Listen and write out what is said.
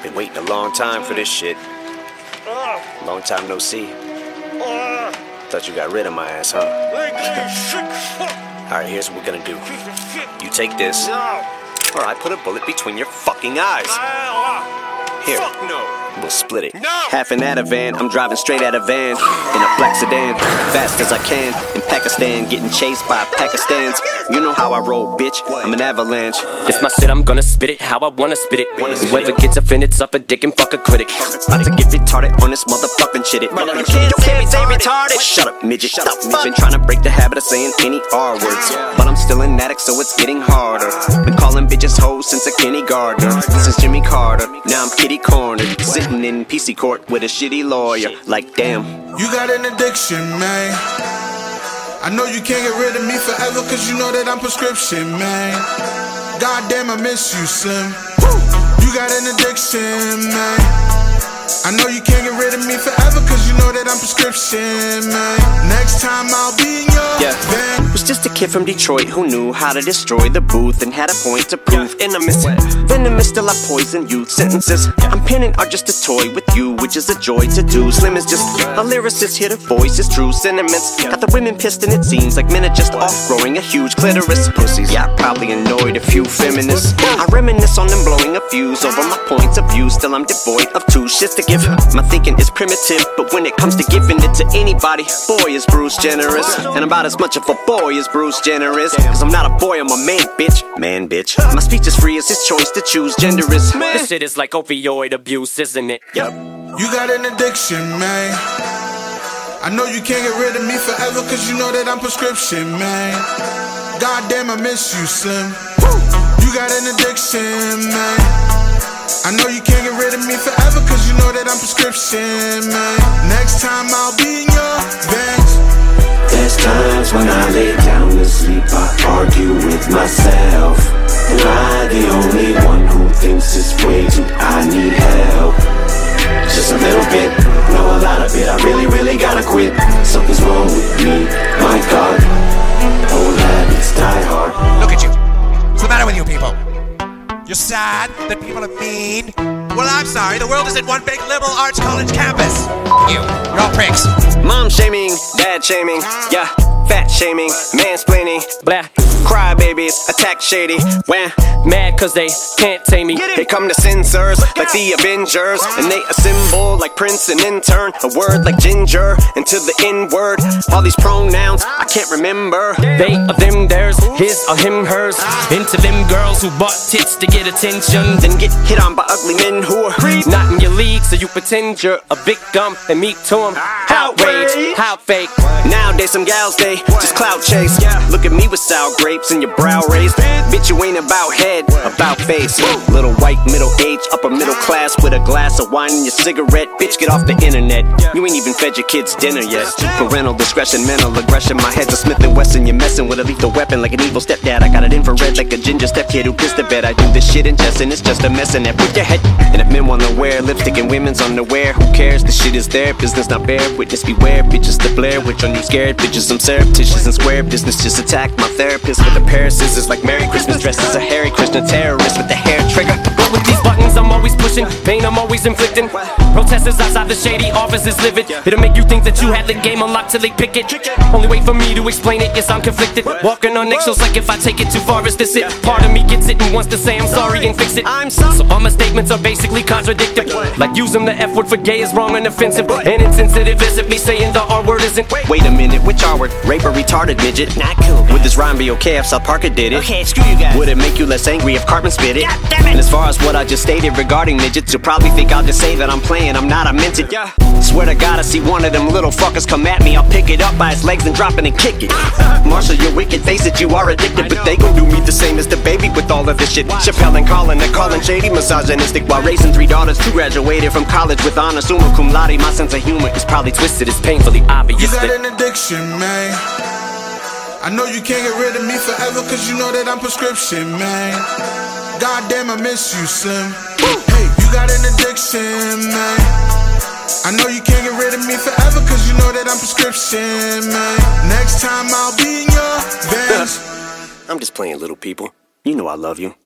Been waiting a long time for this shit. Long time no see. Thought you got rid of my ass, huh? Alright, here's what we're gonna do. You take this, or I put a bullet between your fucking eyes. Here, we'll split it. Half an Ativan, I'm driving straight out of van in a black sedan, fast as I can. In Pakistan, getting chased by Pakistans. You know how I roll, bitch, I'm an avalanche. It's my shit, I'm gonna spit it how I wanna spit it. Whoever gets offended, suck a dick and fuck a critic. About to get retarded on this motherfucking shit. You can't say retarded. Shut up, midget. We've been trying to break the habit of saying any R words, but I'm still an addict, so it's getting harder. Been calling bitches hoes since a kindergartner, since Jimmy Carter. Now I'm kitty cornered, sitting in PC court with a shitty lawyer. Like damn, you got an addiction, man. I know you can't get rid of me forever, cause you know that I'm prescription, man. Goddamn, I miss you, Slim. You got an addiction, man. I know you can't get rid of me forever, cause you know that I'm prescription, man. Next time I'll be in your van. Was just a kid from Detroit who knew how to destroy the booth and had a point to prove. Innocent, venomous, still I poison youth. Sentences I'm penning are just a toy with you, which is a joy to do. Slim is just a lyricist here to voice his true sentiments. Got the women pissed and it seems like men are just off growing a huge clitoris. Pussies, yeah, I probably annoyed a few feminists. I reminisce on them blowing a fuse over my points of view. Still I'm devoid of two shits to give. My thinking is primitive, but when it comes to giving it to anybody, boy is Bruce generous. And I'm about as much of a boy as Bruce Jenner is, cause I'm not a boy, I'm a man, bitch. Man, bitch. My speech is free as his choice to choose gender is. This shit is like opioid abuse, isn't it? Yep. You got an addiction, man. I know you can't get rid of me forever, cause you know that I'm prescription, man. Goddamn, I miss you, Slim. You got an addiction, man. I know you can't get rid of me forever, cause you know that I'm prescription, man. Next time I'll be in your veins. There's times when I lay down to sleep, I argue with myself. Am I the only one who thinks this way too? I need help. Just a little bit, no a lot of it. I really gotta quit. Something's wrong with me, my God. Old habits die hard. Look at you. What's the matter with you people? You're sad that people are mean? Well, I'm sorry. The world isn't one big liberal arts college campus. You're all pricks. Mom shaming, dad shaming, yeah, fat shaming, mansplaining, blah, crybabies, attack shady, when Mad cause they can't tame me. they come to censors like the Avengers, and they assemble like Prince and intern, a word like ginger, and to the N-word, all these pronouns I can't remember. They or them, theirs, his or him, hers. Into them girls who bought tits to get attention, Then get hit on by ugly men who are not in your league, so you pretend you're a big dumb and meet to them. Outrage, how fake. Nowadays some gals, they just clout chase. Look at me with sour grapes and your brow raised. Bitch, you ain't about head, about face. Little white, middle-aged, upper middle class with a glass of wine and your cigarette. Bitch, get off the internet. You ain't even fed your kids dinner yet. Parental discretion, mental aggression. My head's a Smith & Wesson. You're messing with a lethal weapon like an evil stepdad. I got it infrared like a ginger stepkid who pissed the bed. I do this shit in jest and it's just a mess in there. Put your head. And if men wanna wear lipstick and women's underwear, who cares? The shit is their business, not bear witness. Beware, bitches to Blair Witch on you scared bitches. I'm surreptitious and square business. Just attack my therapist with a pair of scissors like Merry Christmas. Dressed as a Harry Krishna terrorist with the hair trigger. But with these buttons I'm always pushing, pain I'm always inflicting. Protesters outside the shady offices livid. It'll make you think that you had the game unlocked till they pick it. Only wait for me to explain it, yes I'm conflicted. Walking on eggshells like if I take it too far is this it. Part of me gets it and wants to say I'm sorry and fix it. So all my statements are basically contradictory. Like using the F word for gay is wrong and offensive, and insensitive as if me saying the R word isn't. Wait a minute, which R word? Rape or retarded midget? Not cool. Would this rhyme be okay if South Parker did it? Okay, screw you guys. Would it make you less angry if Cartman spit it? God damn it. And as far as what I just stated regarding midgets, you'll probably think I'll just say that I'm playing, I'm not, I meant it. Swear to God, I see one of them little fuckers come at me, I'll pick it up by its legs and drop it and kick it. Marshall, your wicked face that you are addicted, but they gon' do me the same as the baby with all of this shit. Chappelle and Colin, they're calling shady misogynistic while raising 3 daughters. 2 graduated from college with honors, summa cum laude. My sense of humor is probably twisted, it's painfully obvious. You got an addiction, man. I know you can't get rid of me forever, cause you know that I'm prescription, man. Goddamn, I miss you, Slim. Hey, you got an addiction, man. I know you can't get rid of me forever, cause you know that I'm prescription, man. Next time I'll be in your veins. I'm just playing, little people. You know I love you.